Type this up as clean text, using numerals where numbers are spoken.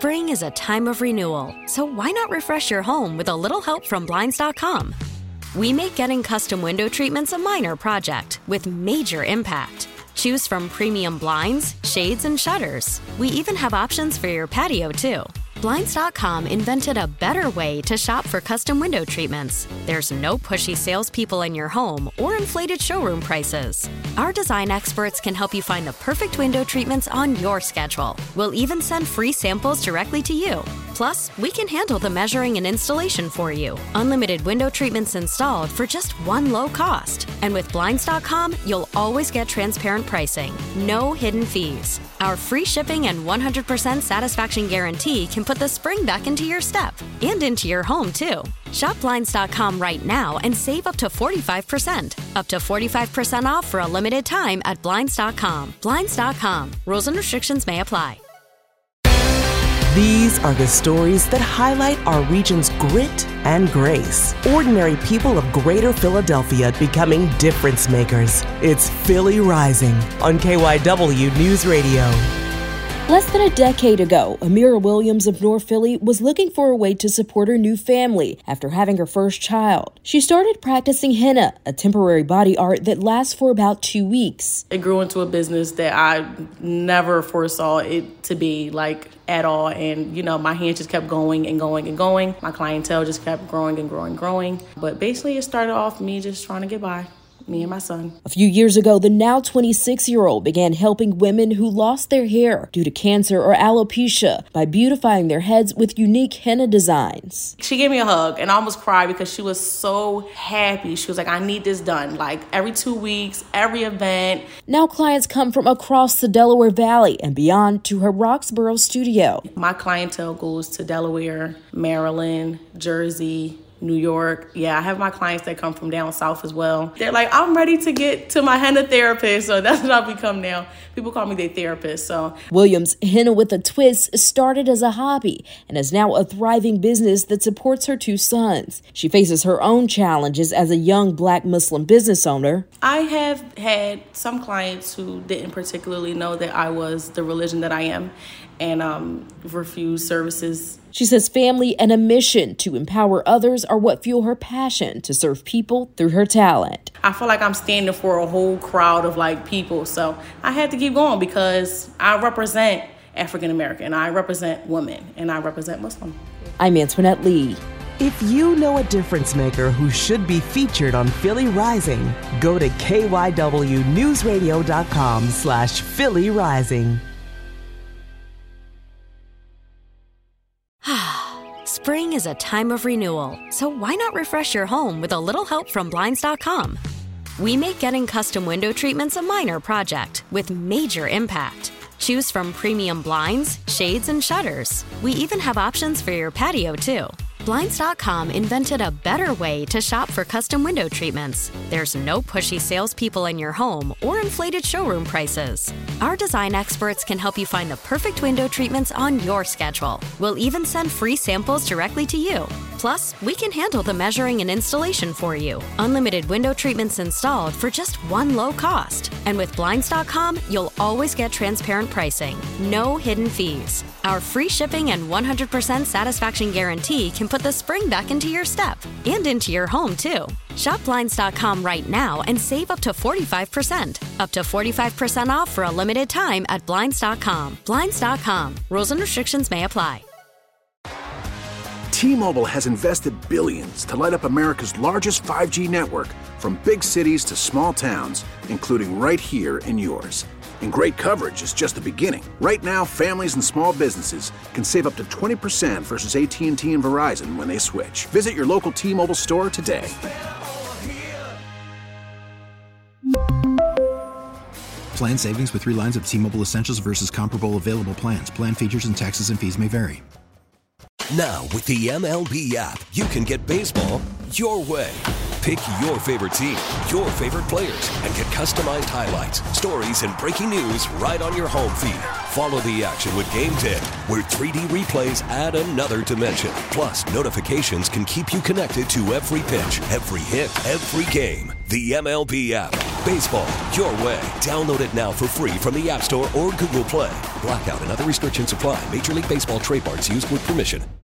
Spring is a time of renewal, so why not refresh your home with a little help from Blinds.com? We make getting custom window treatments a minor project with major impact. Choose from premium blinds, shades, and shutters. We even have options for your patio, too. Blinds.com invented a better way to shop for custom window treatments. There's no pushy salespeople in your home or inflated showroom prices. Our design experts can help you find the perfect window treatments on your schedule. We'll even send free samples directly to you. Plus, we can handle the measuring and installation for you. Unlimited window treatments installed for just one low cost. And with Blinds.com, you'll always get transparent pricing. No hidden fees. Our free shipping and 100% satisfaction guarantee can put the spring back into your step and into your home, too. Shop Blinds.com right now and save up to 45%. Up to 45% off for a limited time at Blinds.com. Blinds.com. Rules and restrictions may apply. These are the stories that highlight our region's grit and grace. Ordinary people of Greater Philadelphia becoming difference makers. It's Philly Rising on KYW News Radio. Less than a decade ago, Amira Williams of North Philly was looking for a way to support her new family after having her first child. She started practicing henna, a temporary body art that lasts for about 2 weeks. It grew into a business that I never foresaw it to be at all. And, my hands just kept going and going and going. My clientele just kept growing and growing and growing. But basically, it started off me just trying to get by. Me and my son. A few years ago, the now 26-year-old began helping women who lost their hair due to cancer or alopecia by beautifying their heads with unique henna designs. She gave me a hug and I almost cried because she was so happy. She was like, I need this done. Every 2 weeks, every event. Now clients come from across the Delaware Valley and beyond to her Roxborough studio. My clientele goes to Delaware, Maryland, Jersey, New York. Yeah, I have my clients that come from down south as well. They're like, I'm ready to get to my henna therapist. So that's what I've become now. People call me their therapist. So Williams' Henna with a Twist started as a hobby and is now a thriving business that supports her 2 sons. She faces her own challenges as a young Black Muslim business owner. I have had some clients who didn't particularly know that I was the religion that I am and refused services. She says family and a mission to empower others are what fuel her passion to serve people through her talent. I feel like I'm standing for a whole crowd of people. So I had to keep going because I represent African American, I represent women, and I represent Muslim. I'm Antoinette Lee. If you know a difference maker who should be featured on Philly Rising, go to KYWNewsRadio.com/Philly Rising. Spring is a time of renewal, so why not refresh your home with a little help from Blinds.com? We make getting custom window treatments a minor project with major impact. Choose from premium blinds, shades, and shutters. We even have options for your patio, too. Blinds.com invented a better way to shop for custom window treatments. There's no pushy salespeople in your home or inflated showroom prices. Our design experts can help you find the perfect window treatments on your schedule. We'll even send free samples directly to you. Plus, we can handle the measuring and installation for you. Unlimited window treatments installed for just one low cost. And with Blinds.com, you'll always get transparent pricing. No hidden fees. Our free shipping and 100% satisfaction guarantee can put the spring back into your step and into your home, too. Shop Blinds.com right now and save up to 45%. Up to 45% off for a limited time at Blinds.com. Blinds.com. Rules and restrictions may apply. T-Mobile has invested billions to light up America's largest 5G network, from big cities to small towns, including right here in yours. And great coverage is just the beginning. Right now, families and small businesses can save up to 20% versus AT&T and Verizon when they switch. Visit your local T-Mobile store today. Plan savings with 3 lines of T-Mobile Essentials versus comparable available plans. Plan features and taxes and fees may vary. Now, with the MLB app, you can get baseball your way. Pick your favorite team, your favorite players, and get customized highlights, stories, and breaking news right on your home feed. Follow the action with Game Day, where 3D replays add another dimension. Plus, notifications can keep you connected to every pitch, every hit, every game. The MLB app. Baseball, your way. Download it now for free from the App Store or Google Play. Blackout and other restrictions apply. Major League Baseball trademarks used with permission.